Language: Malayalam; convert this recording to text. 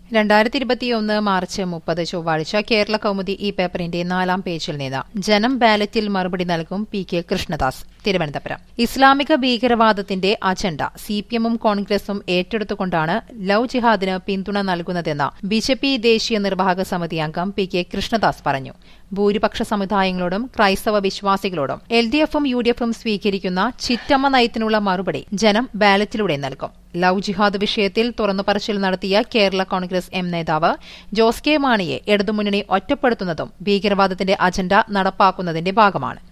2021 മാർച്ച് 30 ചൊവ്വാഴ്ച കേരള കൗമുദി ഈ പേപ്പറിന്റെ 4-ാം പേജിൽ നിന്ന് ജനം ബാലറ്റിൽ മറുപടി നൽകും പി.കെ. കൃഷ്ണദാസ്. തിരുവനന്തപുരം. ഇസ്ലാമിക ഭീകരവാദത്തിന്റെ അജണ്ട സിപിഎമ്മും കോൺഗ്രസും ഏറ്റെടുത്തുകൊണ്ടാണ് ലവ് ജിഹാദിന് പിന്തുണ നൽകുന്നതെന്ന് ബിജെപി ദേശീയ നിർവാഹക സമിതി അംഗം പി.കെ. കൃഷ്ണദാസ് പറഞ്ഞു. ഭൂരിപക്ഷ സമുദായങ്ങളോടും ക്രൈസ്തവ വിശ്വാസികളോടും എൽഡിഎഫും യുഡിഎഫും സ്വീകരിക്കുന്ന ചിറ്റമ്മ നയത്തിനുള്ള മറുപടി ജനം ബാലറ്റിലൂടെ നൽകും. ലവ് ജിഹാദ് വിഷയത്തിൽ തുറന്നുപറച്ചിൽ നടത്തിയ കേരള കോൺഗ്രസ് എം നേതാവ് ജോസ് കെ മാണിയെ ഇടതുമുന്നണി ഒറ്റപ്പെടുത്തുന്നതും ഭീകരവാദത്തിന്റെ അജണ്ട നടപ്പാക്കുന്നതിന്റെ ഭാഗമാണ്.